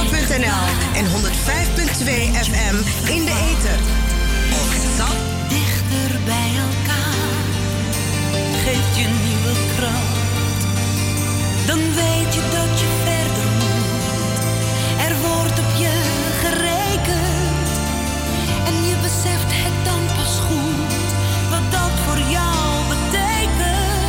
Salto.nl en 105.2 FM in de ether. Dichter bij elkaar geeft je nieuwe kracht. Dan weet je dat je verder moet. Er wordt op je gerekend. En je beseft het dan pas goed wat dat voor jou betekent.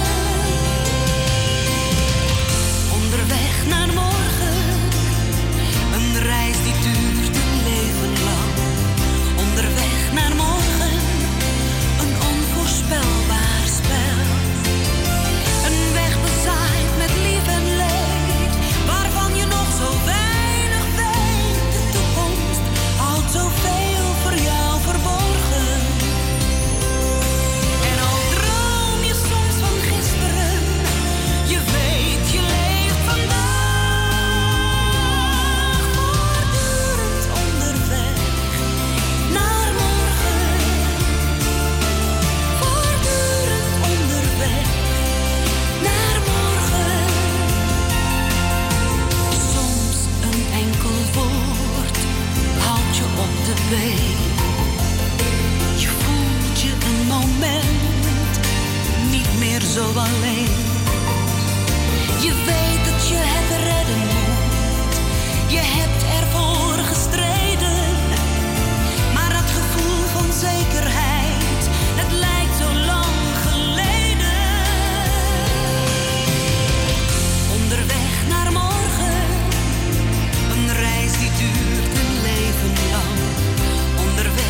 Onderweg naar morgen, een reis die duurt een leven lang. Onderweg naar morgen, een onvoorspelbaar spel. Een weg bezaaid met lief en leed, waarvan je nog zo weinig weet. De toekomst houdt zoveel voor jou verborgen. En al droom je soms van gisteren, je weet je leeft vandaag. Voortdurend onderweg naar morgen. Voortdurend onderweg naar morgen. Soms een enkel woord houdt je op de been. Je voelt je een moment niet meer zo alleen. Je weet dat je het redden moet. Je hebt ervoor gestreden. Maar dat gevoel van zekerheid, het lijkt zo lang geleden. Onderweg naar morgen, een reis die duurt een leven lang. Onderweg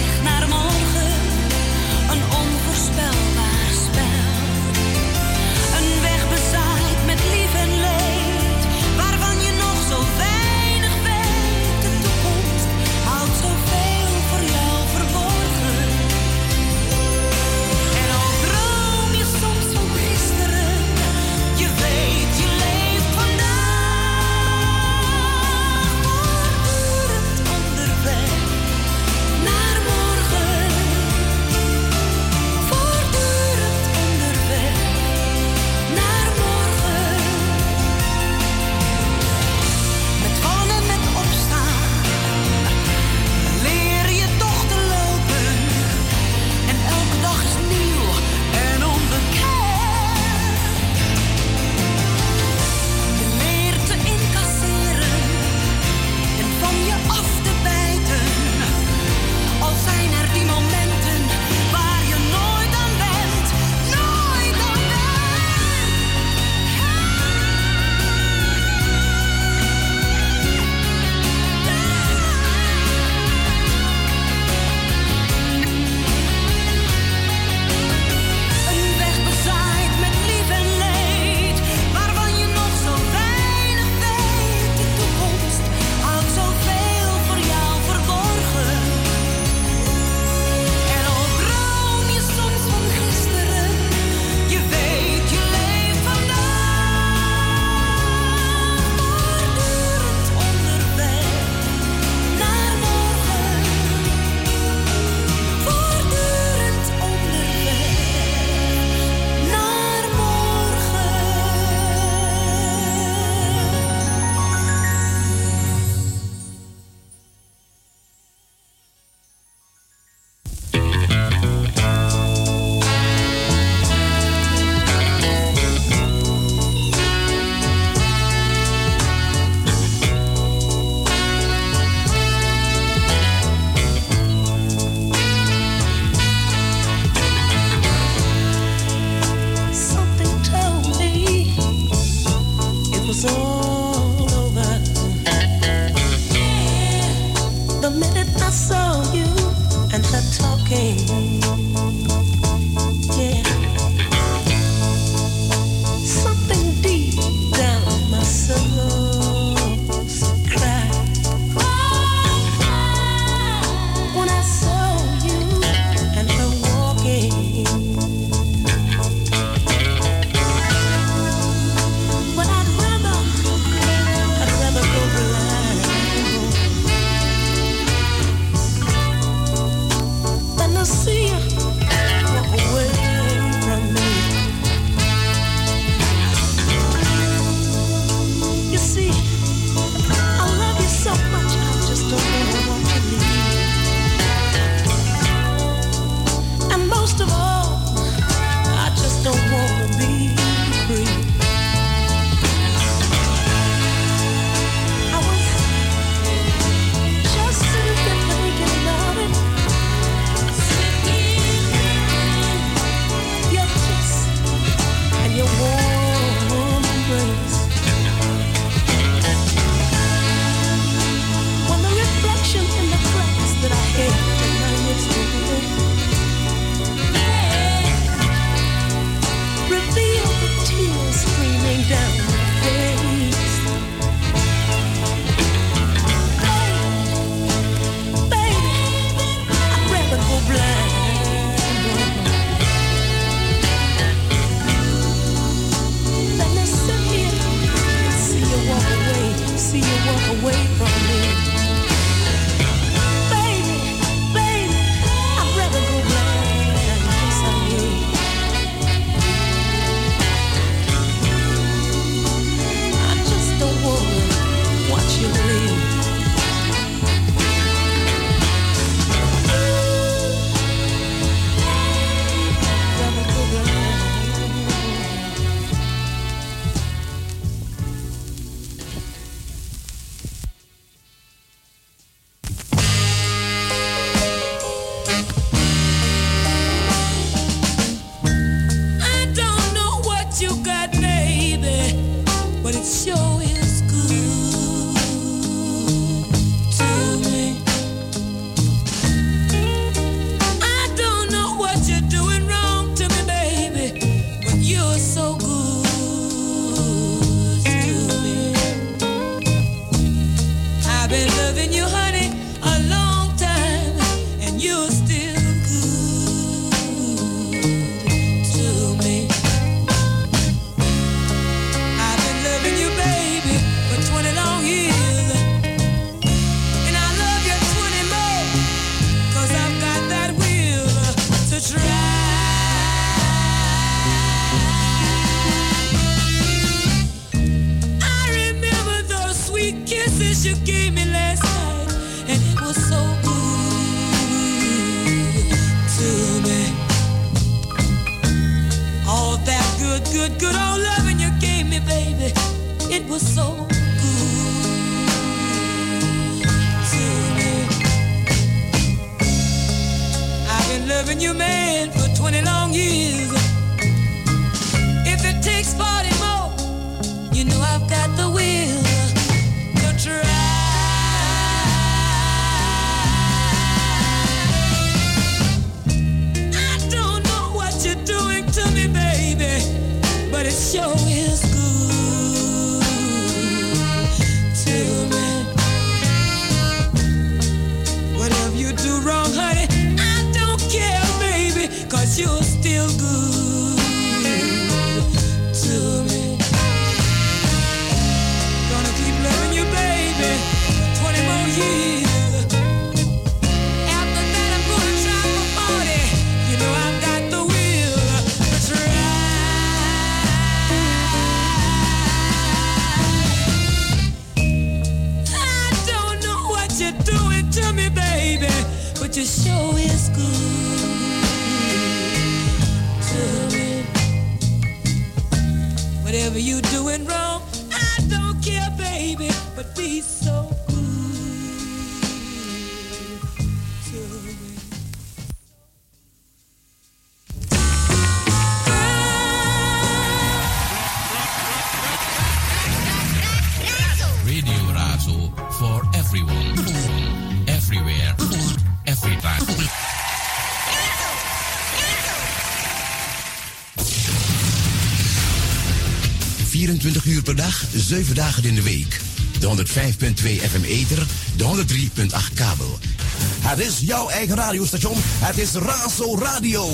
24 uur per dag, 7 dagen in de week. De 105.2 FM ether, de 103.8 kabel. Het is jouw eigen radiostation. Het is Razo Radio.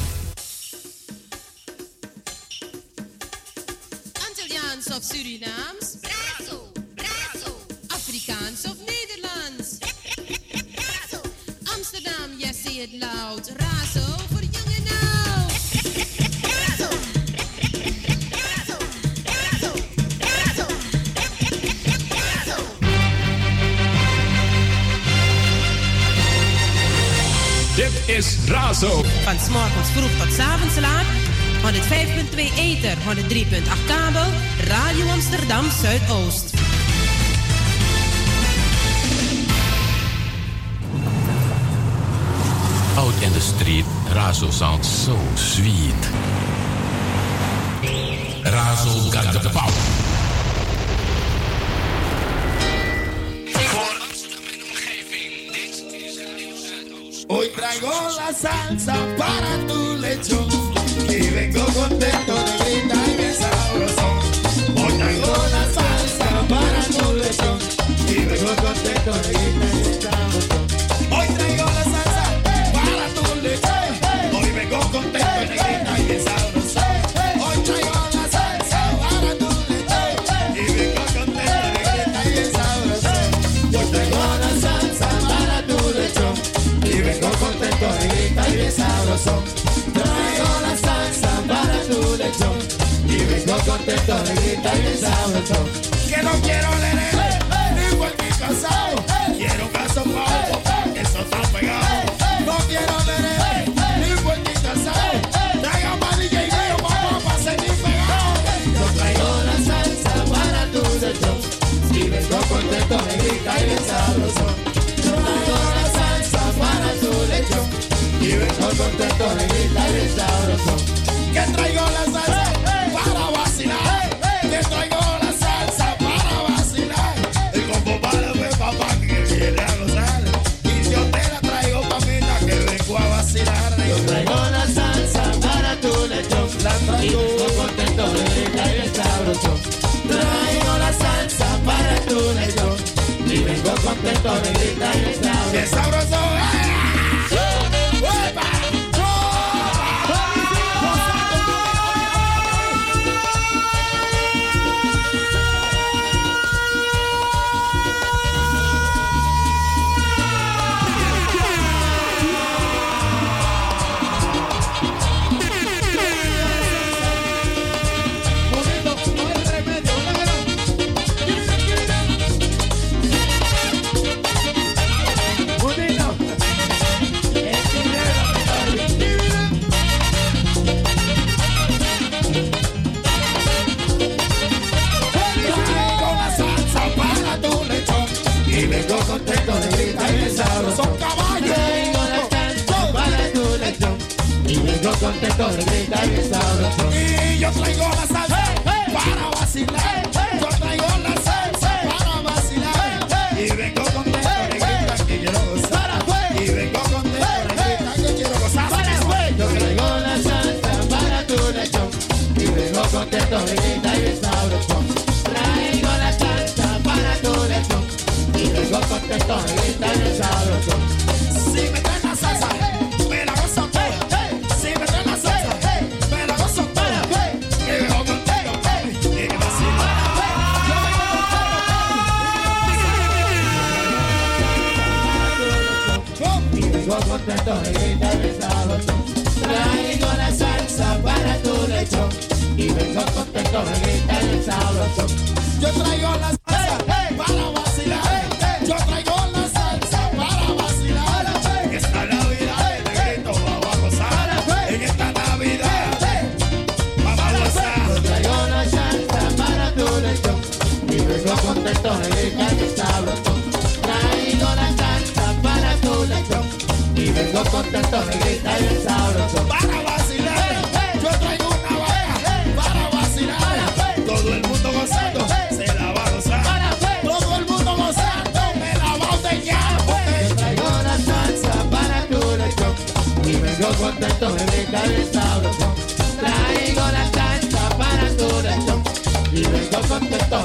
Antilliaans of Surinaams? Razo, Razo. Afrikaans of Nederlands? Razo. Amsterdam, yes, say it loud. Razo voor jong en oud. Razo. Dit is Razo. Van 's morgens vroeg tot 's avonds laat. 105.2 ether, 103.8 kabel. Radio Amsterdam Zuidoost. Out in the street, Razo sounds so sweet. Razo got the power. Hoy traigo la salsa para tu lechón y vengo contento de gritar y bien sabroso. Hoy traigo la salsa para tu lechón y vengo contento de gritar y bien sabroso. Hoy traigo la salsa para tu lechón, hoy vengo contento de gritar y bien sabroso. Hoy traigo la salsa para tu lechón y vengo contento de gritar y bien sabroso. Hoy traigo la salsa para tu lechón y vengo contento de gritar y bien sabroso. Traigo la salsa para tu lechón y vengo contento de gritar y bien sabroso. Que no quiero leer, ni por negrita y bien sabroso. Traigo la salsa para tu lechón y vengo contento, negrita y bien sabroso. Que traigo la salsa para vacilar, que traigo la salsa para vacilar. El combo para mi papá que viene a gozar, y yo te la traigo mamita que vengo a vacilar. Yo traigo la salsa para tu lechón, la traigo contento, negrita y bien sabroso. Traigo la salsa para tu lechón y vengo contento, negrita y bien sabroso. ¡Bien sabroso! Vengo contento, negrita y bien sabroso. Traigo la salsa para tu lechón y vengo contento, negrita y bien sabroso. Y yo traigo la salsa para vacilar. Yo traigo la salsa para vacilar. Y vengo contento, negrita que quiero gozar. Y vengo contento, negrita que quiero gozar. Yo traigo la salsa para tu lechón y vengo contento, negrita y bien sabroso. Traigo la salsa para tu lechón y vengo contento, negrita y bien sabroso. Si me traes la salsa, me la gozo toda. Si me traes la salsa, me la gozo toda. Que vengo contigo, y que vacilo. Y vengo contento, negrita y bien sabroso. Traigo la salsa para tu lechón y vengo contento, negrita y bien sabroso. Yo traigo la salsa para vacilar. Yo traigo la salsa para vacilar. En esta Navidad, negrito, vamos a gozar. En esta Navidad, vamos a gozar. Yo traigo la salsa para tu lechón y vengo contento, negrita y bien sabroso. Traigo la salsa para tu lechón y vengo contento, negrita y bien sabroso. Para vacilar, yo traigo una vaca para vacilar. Todo el mundo gozando, se la va a gozar. Todo el mundo gozando, me la va a ordeñar. Yo traigo la salsa para tu lechón y vengo contento, negrita y bien sabroso. Traigo la salsa para tu lechón y vengo contento.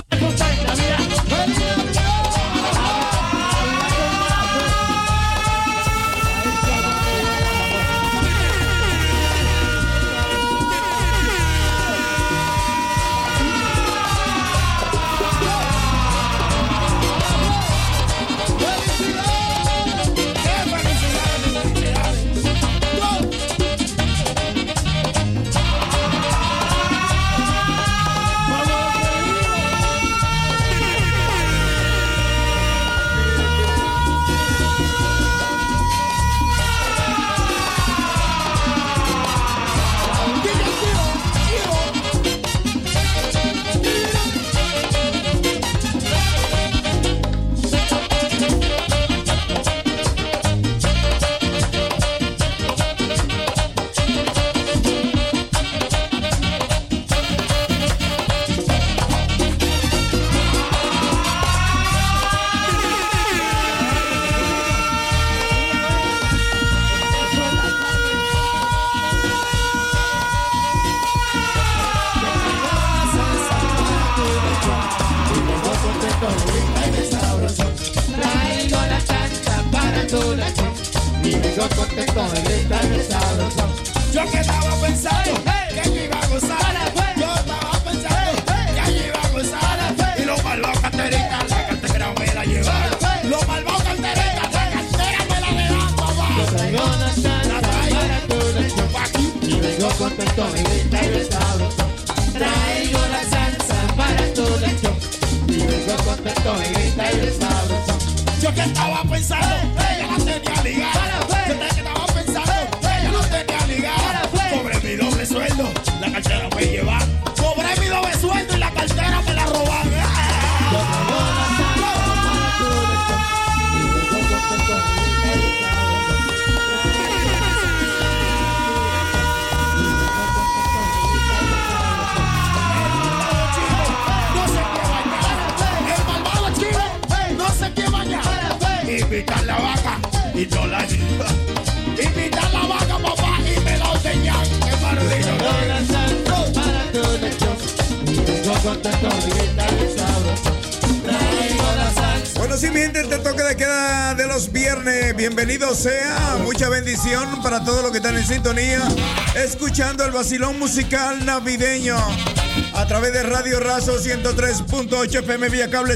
Yo que estaba pensando que yo iba a gozar. Yo estaba pensando que yo iba a gozar. Y los malvados carteritas, la cartera me la llevaron. Los malvados carteritas, la cartera me la dejaron, papá. Yo traigo la salsa para tu lechón y vengo contento, negrita y bien sabroso. Traigo la salsa para tu lechón y vengo contento, negrita y bien sabroso. Yo que estaba pensando que ella la tenía ligada. Yo que estaba pensando que ella no tenía ligada. Cobré mi doble sueldo, la cartera me lleva. Cobré mi doble sueldo y la cartera me la roban. Yo traigo la salsa para tu maña. Invitar la vaca y no la lleva. Invitar la vaca, papá, y me lo enseñan. Qué maravilla. Para todo el show. Y vengo contento, grita y sabroso. Traigo la salsa. Bueno, sí, mi gente, este toque de queda de los viernes. Bienvenido sea. Mucha bendición para todos los que están en sintonía. Escuchando el vacilón musical navideño. A través de Radio Razo 103.8 FM vía cable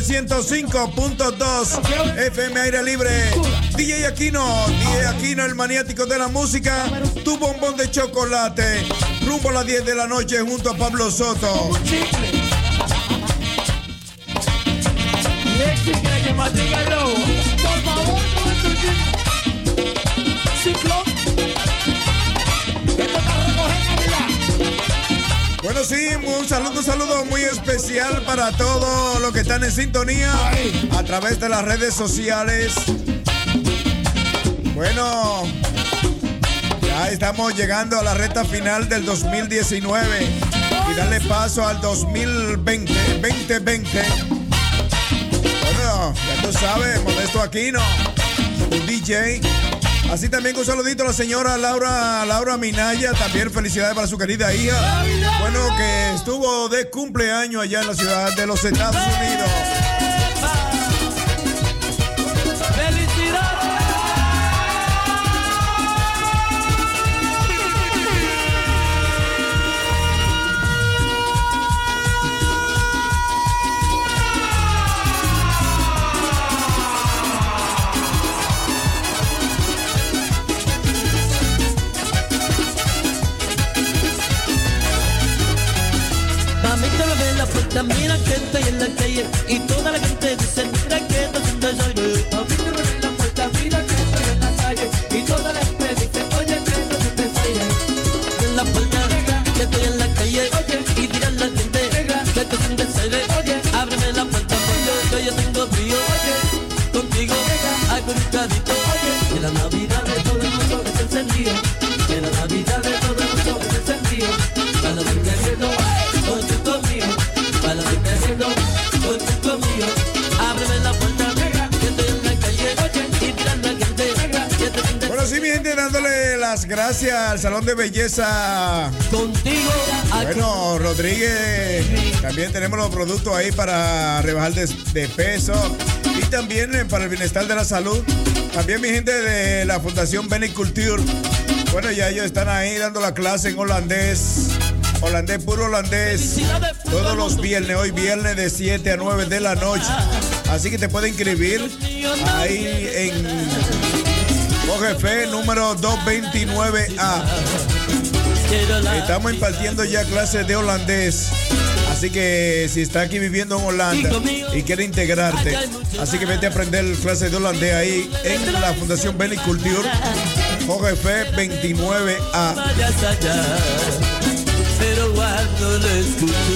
105.2 FM aire libre. DJ Aquino, el maniático de la música. Tu bombón de chocolate. Rumbo a las 10 de la noche junto a Pablo Soto. Por favor, Ciclón. Bueno, sí, un saludo muy especial para todos los que están en sintonía a través de las redes sociales. Bueno, ya estamos llegando a la recta final del 2019 y darle paso al 2020. Bueno, ya tú sabes, Modesto Aquino, un DJ. Así también un saludito a la señora Laura Minaya, también felicidades para su querida hija. Bueno, que estuvo de cumpleaños allá en la ciudad de los Estados Unidos. Mira que estoy en la calle y toda la gente dice mira que estoy haciendo yo. A mí me ven la puerta, mira que estoy en la calle y toda la gente dice oye que estoy haciendo yo. En la puerta, que estoy en la calle y dirá la gente que estoy haciendo yo. Oye, ábreme la puerta porque yo tengo frío. Oye, contigo hay conectadito. Oye, que la Navidad de todo el mundo es encendido. Que la Navidad de todo el mundo es encendido. Para los que queriendo con tu conmigo. Para lo que te haciendo con tu conmigo. Ábreme la puerta, que estoy en la calle y tirando a gente. Bueno, sí, mi gente, dándole las gracias al Salón de Belleza Contigo. Bueno, Rodríguez. También tenemos los productos ahí para rebajar de peso y también para el bienestar de la salud. También mi gente de la Fundación Beniculture. Bueno, ya ellos están ahí dando la clase en holandés. Holandés, puro holandés, todos los viernes, hoy viernes de 7 a 9 de la noche. Así que te puedes inscribir ahí en OGF número 229A. Estamos impartiendo ya clases de holandés. Así que si está aquí viviendo en Holanda y quiere integrarte, así que vete a aprender clases de holandés ahí en la Fundación Beniculture, OGF 29A. Pero cuando lo escucho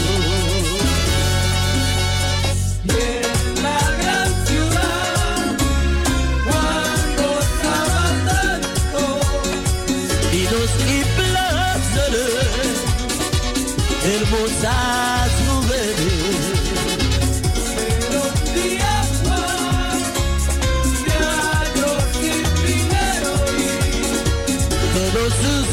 y en la gran ciudad cuando estaba tanto vinos y placeres, hermosas mujeres, pero un día más de años sin dinero y todos sus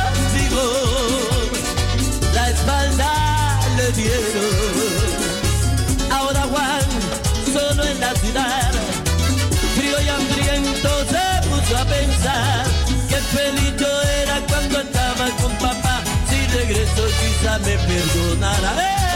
espalda le dieron. Ahora Juan, solo en la ciudad, frío y hambriento, se puso a pensar que feliz yo era cuando estaba con papá. Si regreso quizá me perdonará.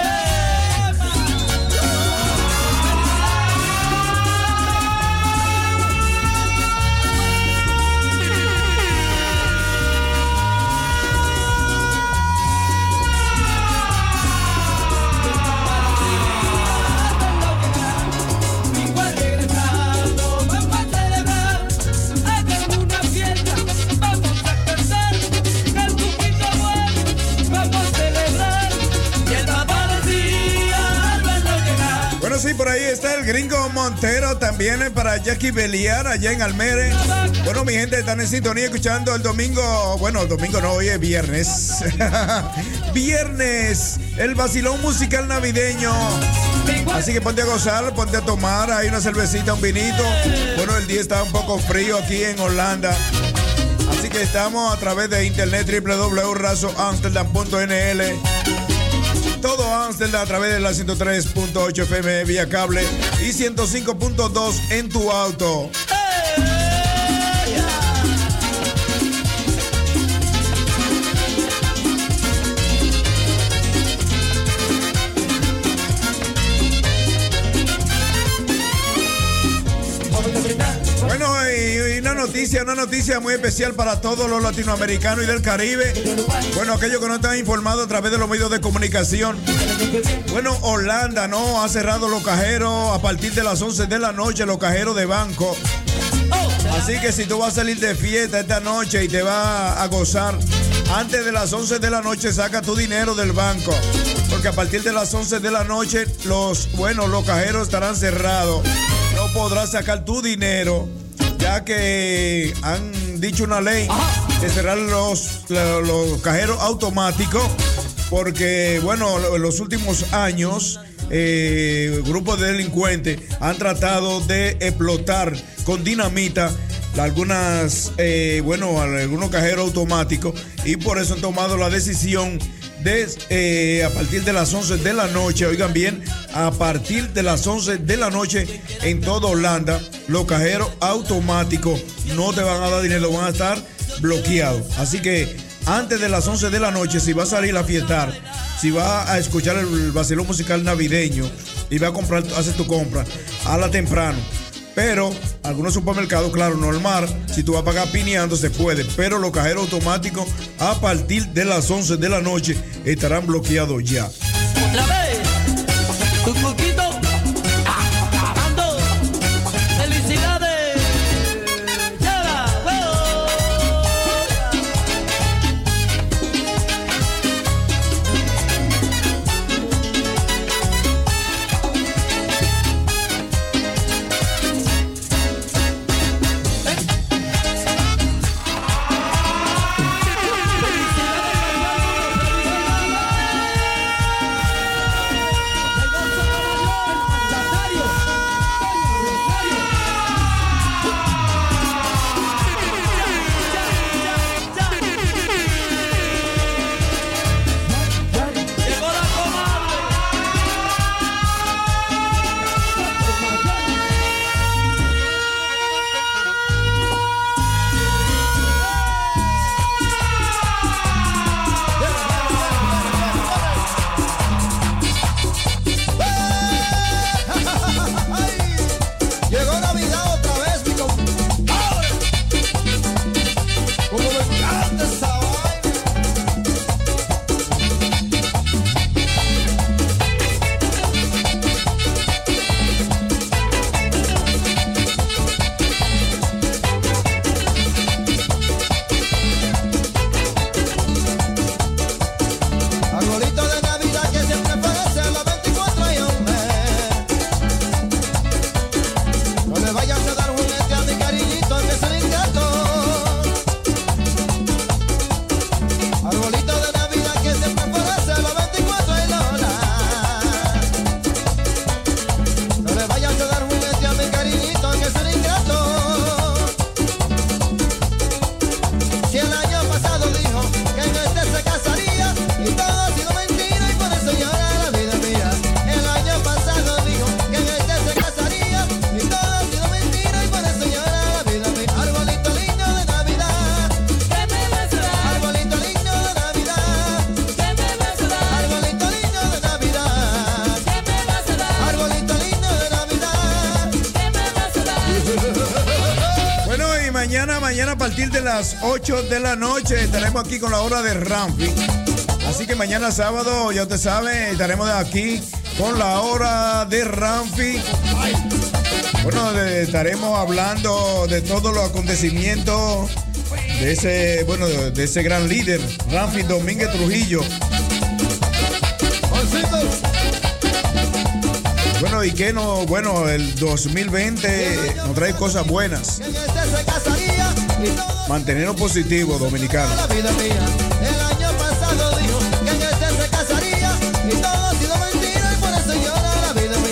Sí, por ahí está el Gringo Montero, también para Jackie Beliar allá en Almere. Bueno, mi gente, están en sintonía escuchando el domingo. Bueno, domingo no, hoy es viernes. Viernes, el vacilón musical navideño. Así que ponte a gozar, ponte a tomar, hay una cervecita, un vinito. Bueno, el día está un poco frío aquí en Holanda. Así que estamos a través de internet www.razoamsterdam.nl. Todo Amsterdam a través de la 103.8 FM vía cable y 105.2 en tu auto. Bueno, y una noticia muy especial para todos los latinoamericanos y del Caribe. Bueno, aquellos que no están informados a través de los medios de comunicación. Bueno, Holanda no ha cerrado los cajeros a partir de las 11 de la noche, los cajeros de banco. Así que si tú vas a salir de fiesta esta noche y te vas a gozar, antes de las 11 de la noche saca tu dinero del banco. Porque a partir de las 11 de la noche los cajeros estarán cerrados. No podrás sacar tu dinero, ya que han dicho una ley de cerrar los cajeros automáticos, porque, bueno, en los últimos años, grupos de delincuentes han tratado de explotar con dinamita algunos cajeros automáticos, y por eso han tomado la decisión de a partir de las 11 de la noche, oigan bien, a partir de las 11 de la noche en toda Holanda, los cajeros automáticos no te van a dar dinero, van a estar bloqueados. Así que antes de las 11 de la noche, si vas a salir a fiestar, si vas a escuchar el vacilón musical navideño y vas a comprar, haces tu compra, hazla temprano. Pero algunos supermercados, claro, normal, si tú vas a pagar pineando se puede, pero los cajeros automáticos a partir de las 11 de la noche estarán bloqueados ya. Otra vez, tu poquito, acabando, felicidades, ya mañana a partir de las 8 de la noche estaremos aquí con la hora de Ramfi. Así que mañana sábado, ya usted sabe, estaremos aquí con la hora de Ramfi. Bueno, estaremos hablando de todos los acontecimientos de ese gran líder, Ramfi Domínguez Trujillo. Bueno, y que no, bueno, el 2020 nos trae cosas buenas. Mantenernos positivos, dominicanos. El año pasado dijo que en este se casaría y todo ha sido mentira y por eso llora la vida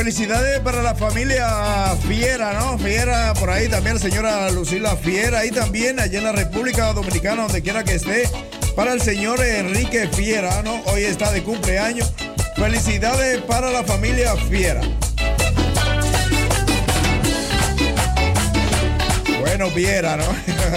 felicidades para la familia Fiera, ¿no? Fiera, por ahí también la señora Lucila Fiera, y también allá en la República Dominicana, donde quiera que esté, para el señor Enrique Fiera, ¿no? Hoy está de cumpleaños. Felicidades para la familia Fiera. Bueno, Fiera, ¿no?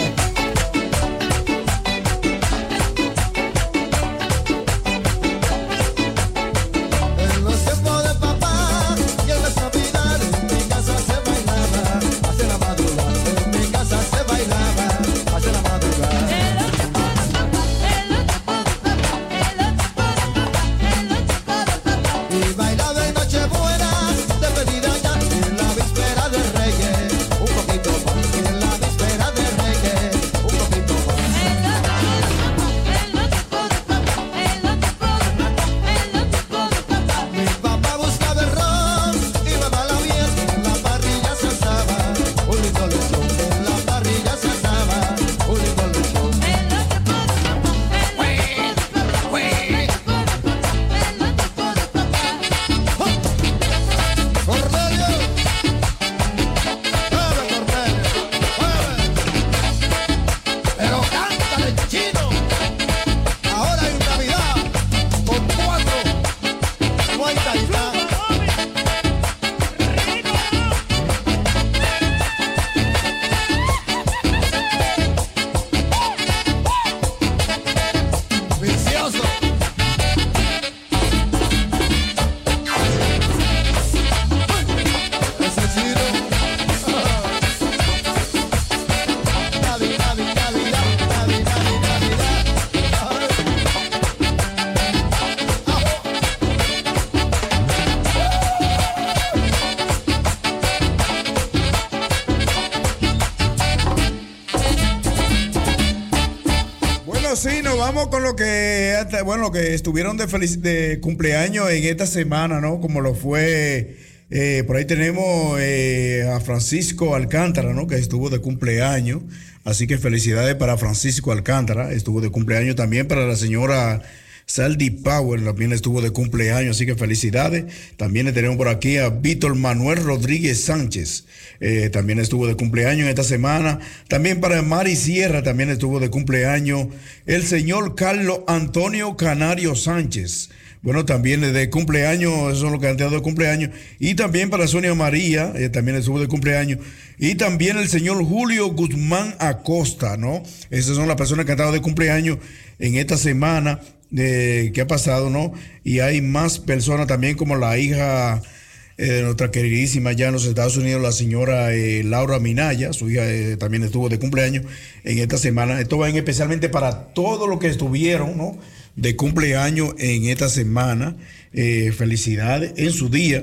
Sí, nos vamos con lo que, bueno, lo que estuvieron de cumpleaños en esta semana, ¿no? Como lo fue, por ahí tenemos a Francisco Alcántara, ¿no? Que estuvo de cumpleaños, así que felicidades para Francisco Alcántara, estuvo de cumpleaños también para la señora Saldi Power, también estuvo de cumpleaños, así que felicidades. También le tenemos por aquí a Víctor Manuel Rodríguez Sánchez, también estuvo de cumpleaños en esta semana. También para Mari Sierra también estuvo de cumpleaños el señor Carlos Antonio Canario Sánchez. Bueno, también de cumpleaños, esos son los que han dado de cumpleaños. Y también para Sonia María, también estuvo de cumpleaños. Y también el señor Julio Guzmán Acosta, ¿no? Esas son las personas que han dado de cumpleaños en esta semana que ha pasado, ¿no? Y hay más personas también, como la hija de nuestra queridísima allá en los Estados Unidos, la señora Laura Minaya, su hija también estuvo de cumpleaños en esta semana. Esto va especialmente para todos los que estuvieron, ¿no? De cumpleaños en esta semana. Felicidades en su día.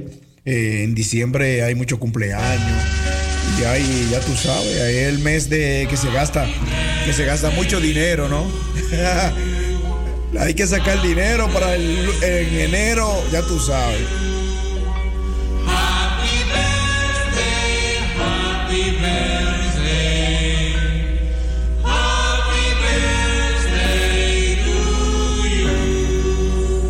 En diciembre hay muchos cumpleaños. Y ya tú sabes, es el mes de que se gasta mucho dinero, ¿no? Hay que sacar dinero para en enero, ya tú sabes. Happy birthday, happy birthday, happy birthday to you.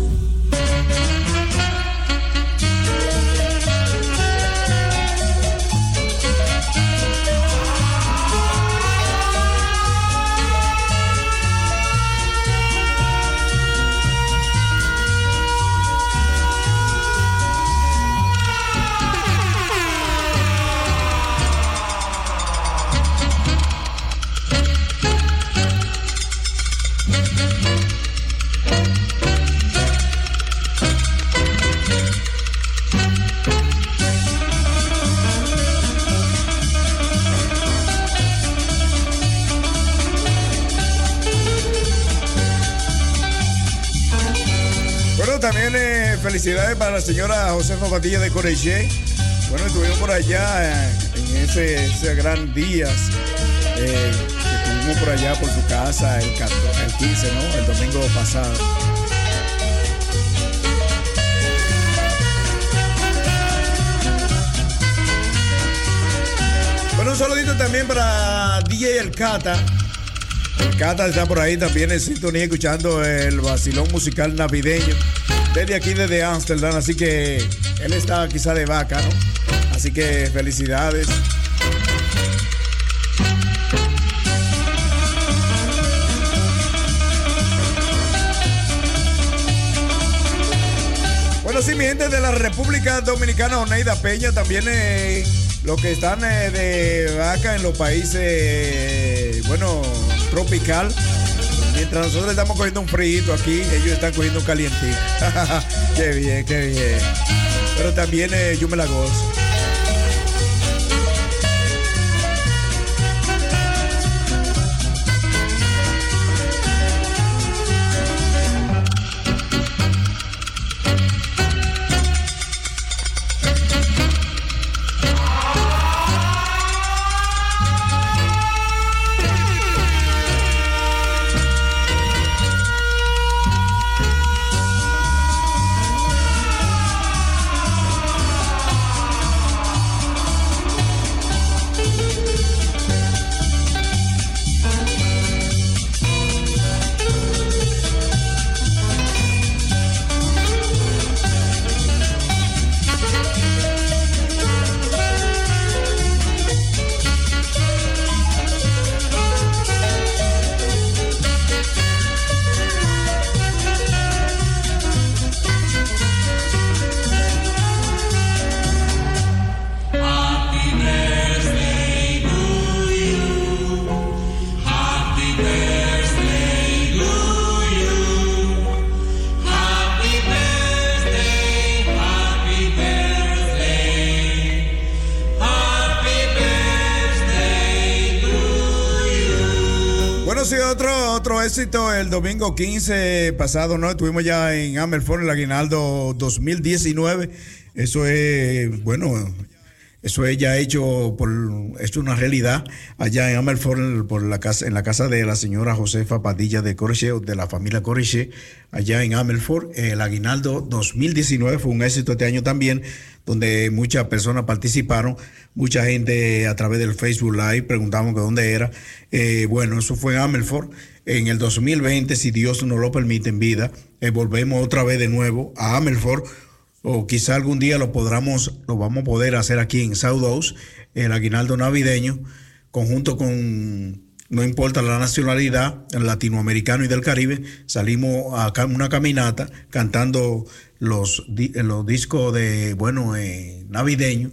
También felicidades para la señora Josefa Patilla de Coreyé. Bueno, estuvimos por allá en ese gran día. Estuvimos por allá por tu casa el 15, ¿no? El domingo pasado. Bueno, un saludito también para DJ El Cata. El Cata está por ahí también en sintonía escuchando el vacilón musical navideño. desde aquí, desde Ámsterdam, así que él está quizá de vaca, ¿no? Así que felicidades. Bueno, sí, mi gente de la República Dominicana, Oneida Peña, también los que están de vaca en los países, bueno, tropical. Mientras nosotros estamos cogiendo un frío aquí, ellos están cogiendo un calientito. Qué bien, qué bien. Pero también yo me la gozo. Otro éxito el domingo 15 pasado, ¿no? Estuvimos ya en Amelfort, el Aguinaldo 2019. Eso es, bueno, eso es ya hecho una realidad allá en Amelfort, en la casa de la señora Josefa Padilla de Corriché, de la familia Corriché, allá en Amelfort. El Aguinaldo 2019 fue un éxito este año también, donde muchas personas participaron, mucha gente a través del Facebook Live preguntaban que dónde era. Bueno, eso fue en Amelfort. En el 2020, si Dios nos lo permite en vida, volvemos otra vez de nuevo a Amelfort, o quizá algún día lo vamos a poder hacer aquí en South Oaks, el Aguinaldo navideño, conjunto con, no importa la nacionalidad, el latinoamericano y del Caribe. Salimos a una caminata cantando los discos de, bueno, navideños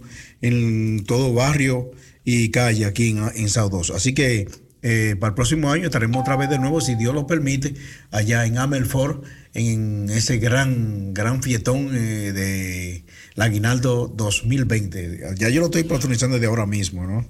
en todo barrio y calle aquí en South Oaks. Así que para el próximo año estaremos otra vez de nuevo, si Dios lo permite, allá en Amelfort, en ese gran fietón de la Aguinaldo 2020. Ya yo lo estoy patrocinando desde ahora mismo, ¿no?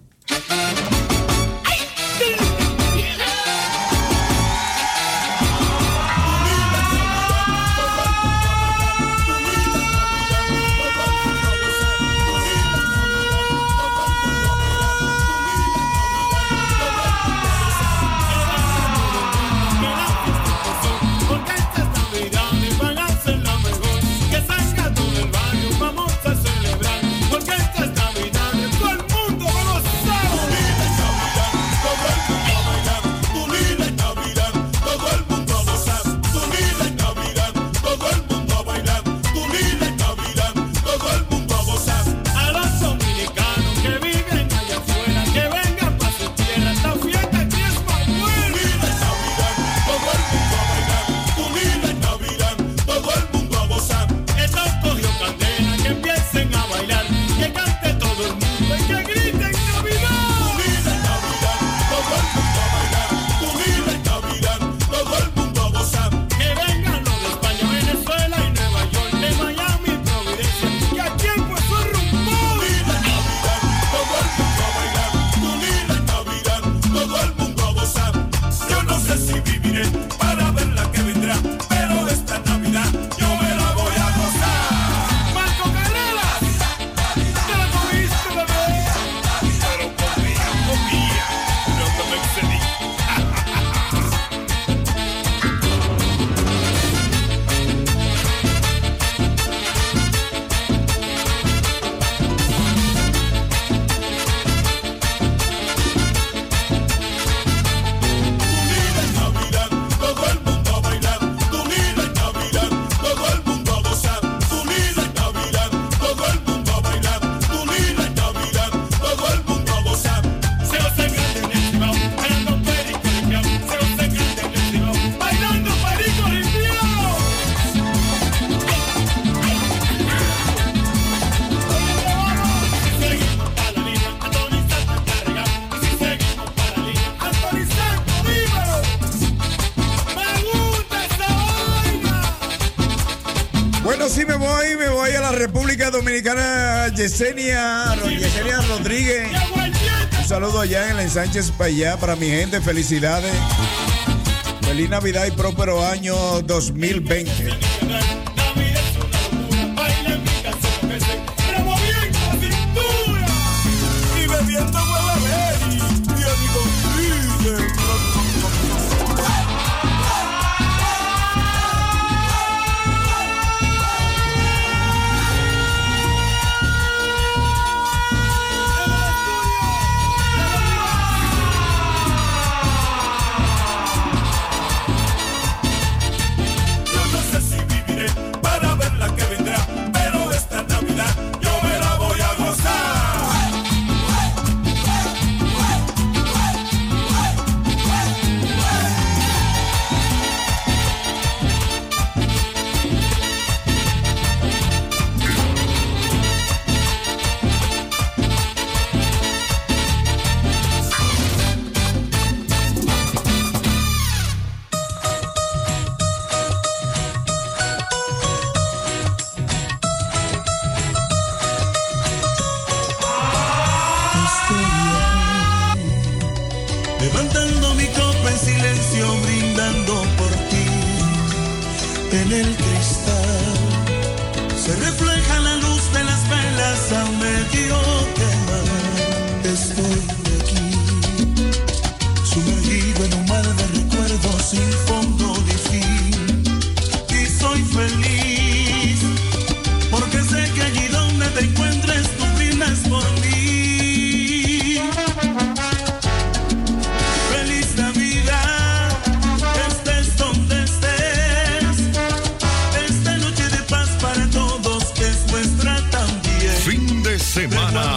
Vamos a celebrar, porque esta es Navidad, todo el mundo vamos a voy a la República Dominicana. Yesenia Rodríguez. Un saludo allá en el Ensánchez Payá para mi gente. Felicidades. Feliz Navidad y próspero año 2020. Levantando mi copa en silencio, brindando por ti. En el cristal se refleja la luz de las velas a medio quemar. Estoy aquí, sumergido en un mar de recuerdos sin fondo ni fin. Y soy feliz, porque sé que allí donde te encuentres tú brindas por mí. Semana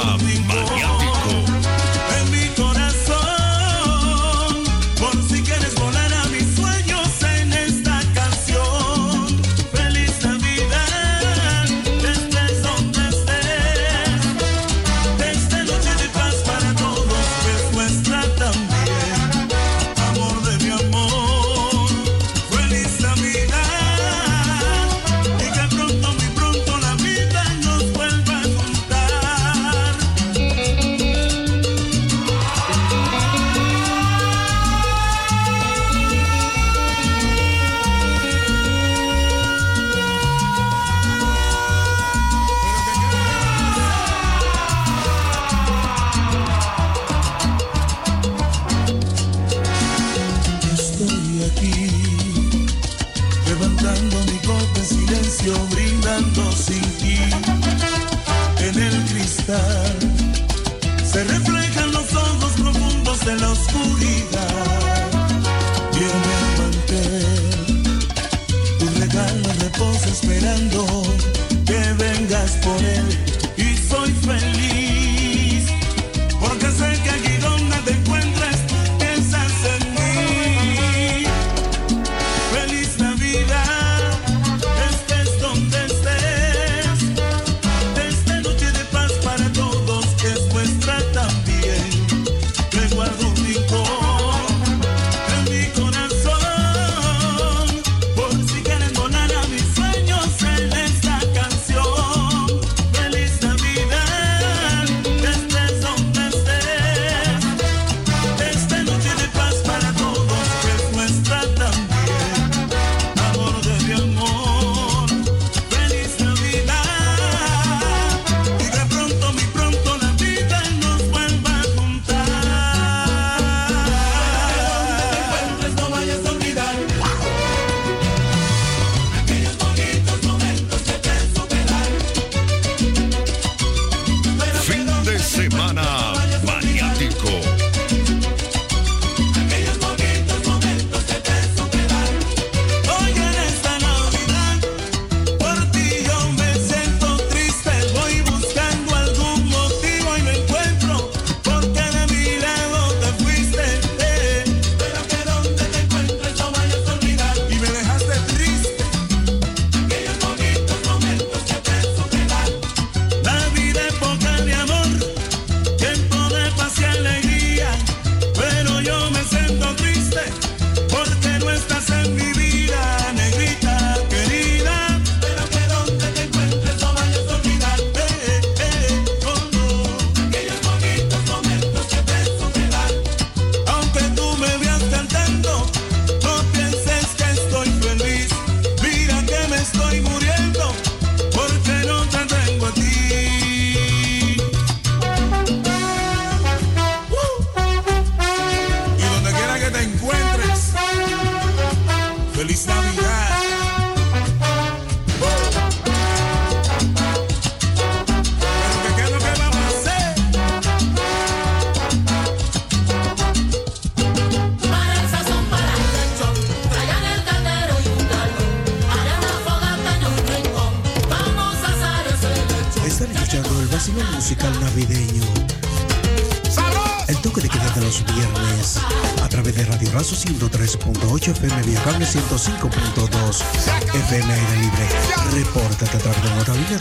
Están escuchando el vacilón musical navideño. El toque de queda de los viernes a través de Radio Razo 103.8 FM vía cable 105.2 FM aire libre. Repórtate a través de nuestra línea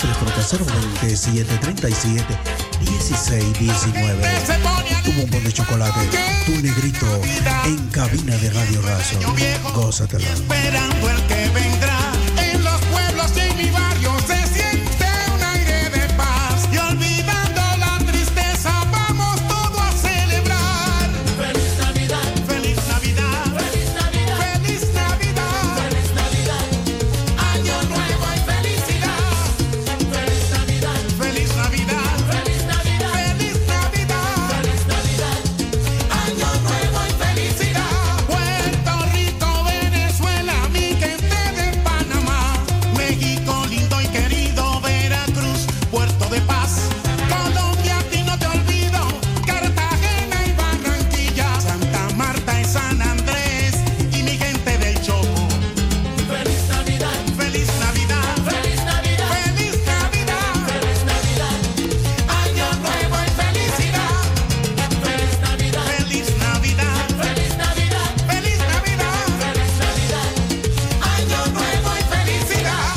347-37-37-1619. Tu bombón de chocolate, tu negrito en cabina de Radio Razo. Gózatela. Esperando el que vendrá. En los pueblos y en mi barrio se siente un aire de paz. Y olvidando la tristeza, vamos todo a celebrar. Feliz Navidad, feliz Navidad, feliz Navidad, feliz Navidad, feliz Navidad. Año nuevo y felicidad. Feliz Navidad, feliz Navidad, feliz Navidad, feliz Navidad, feliz Navidad. Año nuevo y felicidad. Puerto Rico, Venezuela, mi gente de Panamá, México lindo y querido, Veracruz, Puerto de Paz, Colombia, a ti no te olvido, Cartagena y Barranquilla, Santa Marta y San Andrés y mi gente del Choco. Feliz Navidad, feliz Navidad, feliz Navidad, feliz Navidad, feliz Navidad. Año nuevo y felicidad. Feliz Navidad, feliz Navidad, feliz Navidad, feliz Navidad, feliz Navidad. Año nuevo y felicidad.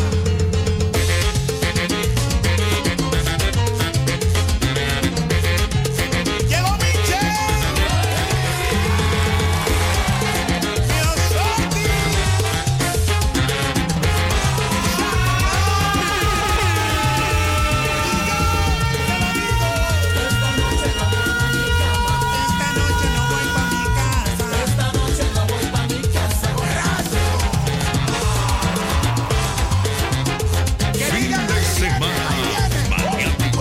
Llegó Michelle. Fin de semana magnífico.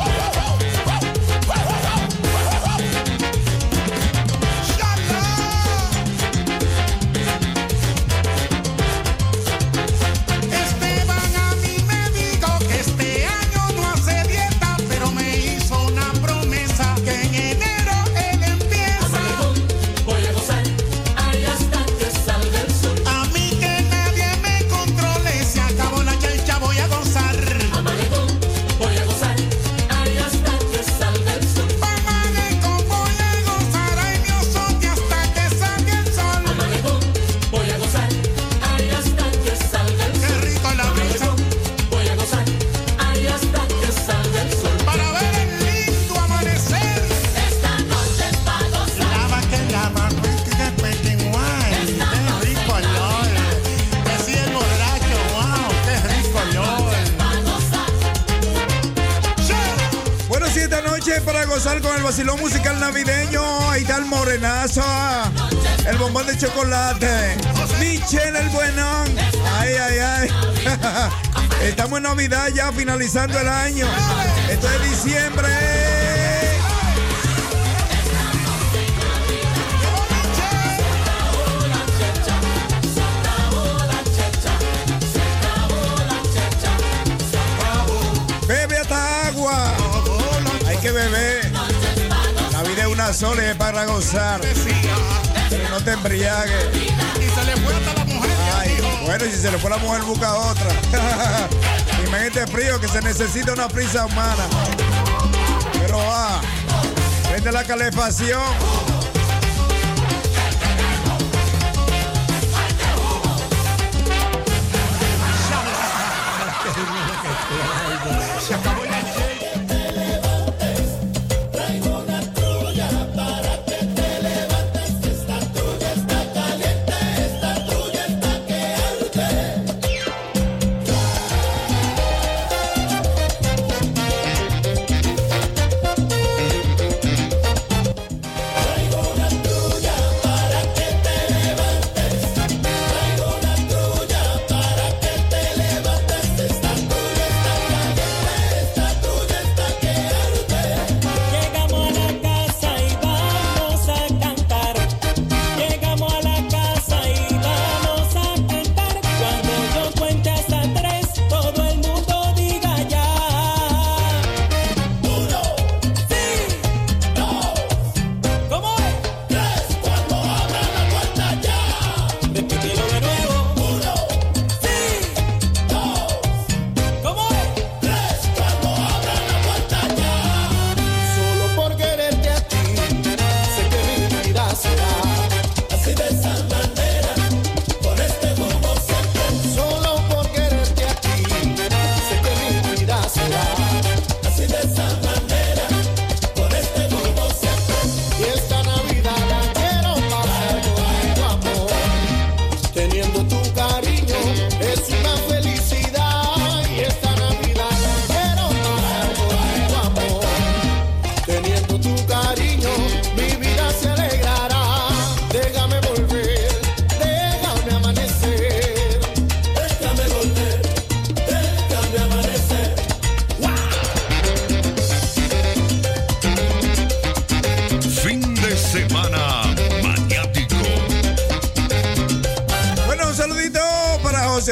Esteban a mí me dijo que este año no hace dieta, pero me hizo una promesa que en enero él empieza. Voy a gozar, ahí hasta que salga el sol. A mí que nadie me controle, se acabó la chelcha, voy a gozar. Voy a gozar, ahí hasta que salga el sol. Malecón, voy a gozar, ay mi osote hasta que salga el sol. Voy a gozar, ahí hasta que salga el sol. Qué rico la brisa. Voy a gozar, ahí hasta que salga el sol. Para ver el lindo amanecer. Esta noche es para gozar. Lava que lava, que pequeño, guay. Qué rico LOL. Que si el borracho, wow, qué rico LOL. Bueno, sí, esta noche para gozar con el vacilón musical navideño. Ahí está el morenazo, el bombón de chocolate, Michelle el buenón. Ay, ay, ay. Estamos en Navidad ya, finalizando el año. Esto es diciembre. Bebe hasta agua. Hay que beber. La vida es una sola y es para gozar. Pero no te embriagues. Y se le fue hasta la mujer. Ay, bueno, si se le fue la mujer, busca otra. Imagínate frío, que se necesita una prisa humana. Pero prende la calefacción. Se acabó la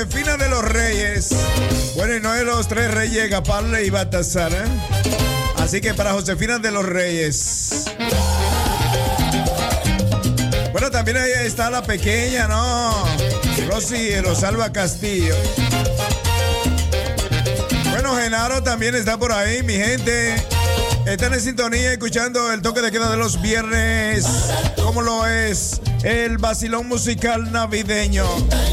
Josefina de los Reyes. Bueno, y no de los tres reyes, Gapale y Baltasar, ¿eh? Así que para Josefina de los Reyes. Bueno, también ahí está la pequeña, ¿no? Rosy Rosalba Castillo. Bueno, Genaro también está por ahí, mi gente. Están en sintonía escuchando el toque de queda de los viernes. ¿Cómo lo es? El vacilón musical navideño.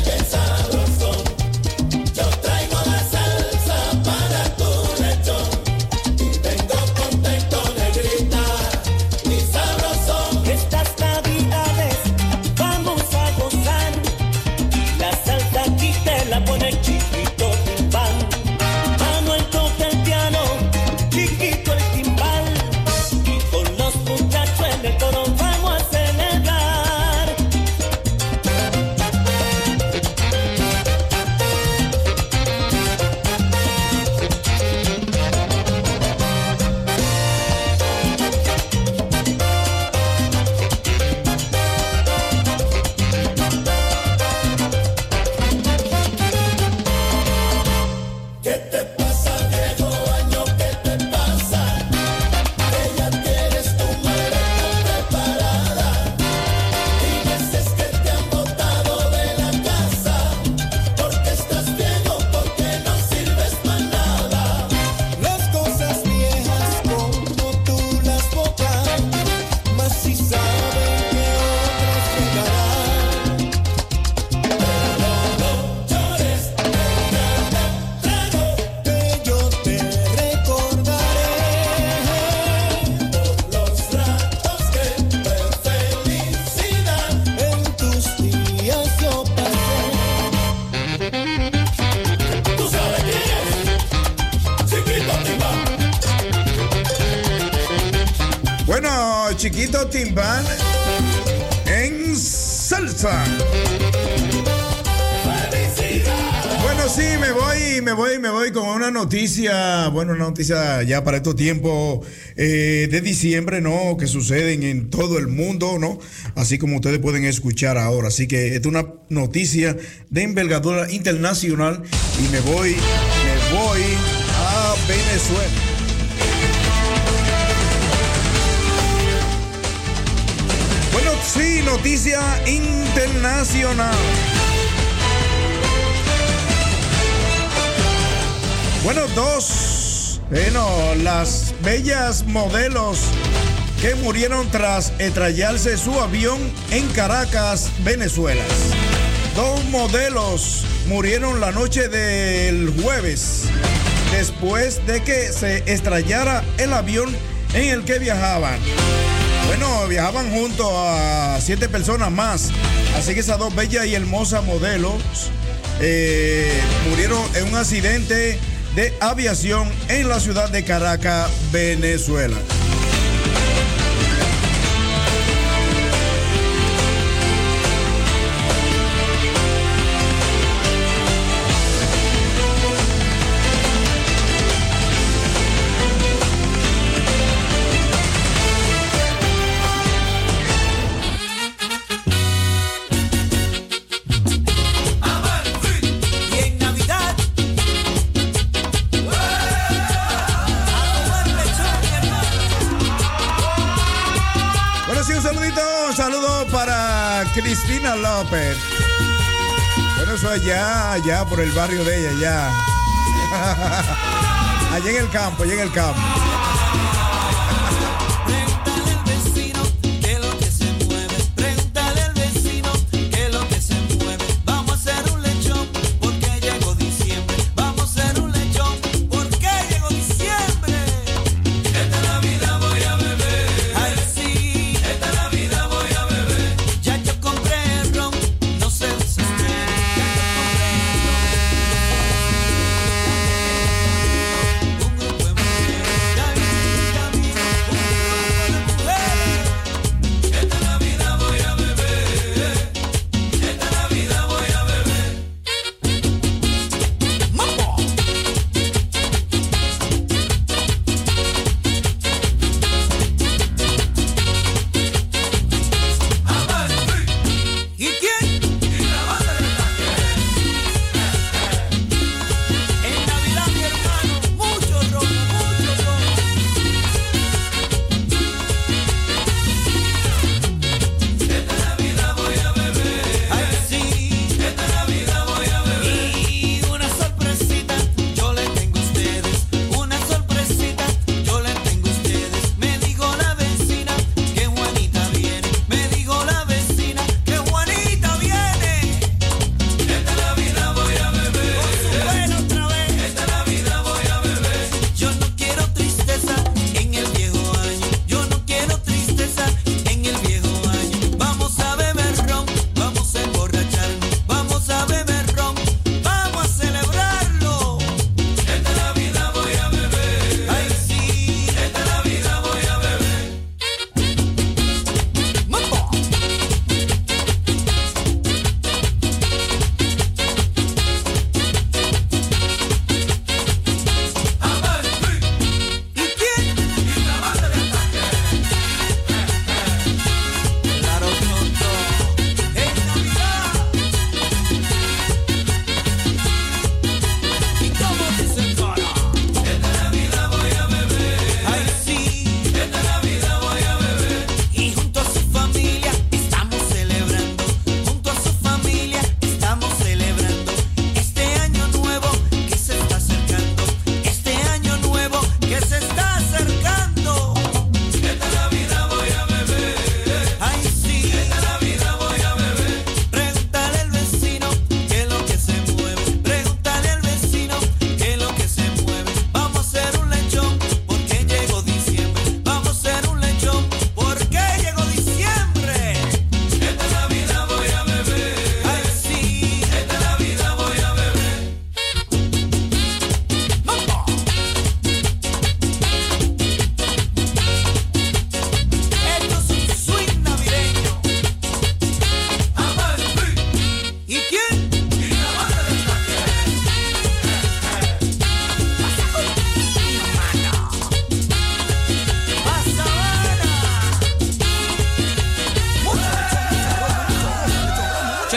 Chiquito Timbán en salsa. Bueno, sí, me voy con una noticia, bueno, una noticia ya para estos tiempos de diciembre, ¿no? Que suceden en todo el mundo, ¿no? Así como ustedes pueden escuchar ahora. Así que esta es una noticia de envergadura internacional y me voy a Venezuela. Sí, noticia internacional. Bueno, las bellas modelos que murieron tras estrellarse su avión en Caracas, Venezuela. 2 modelos murieron la noche del jueves después de que se estrellara el avión en el que viajaban. Bueno, viajaban junto a 7 personas más. Así que esas 2 bellas y hermosas modelos murieron en un accidente de aviación en la ciudad de Caracas, Venezuela. Cristina López. Bueno, eso allá por el barrio de ella, ya. Allá en el campo,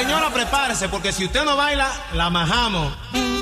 Señora, prepárese, porque si usted no baila, la majamos.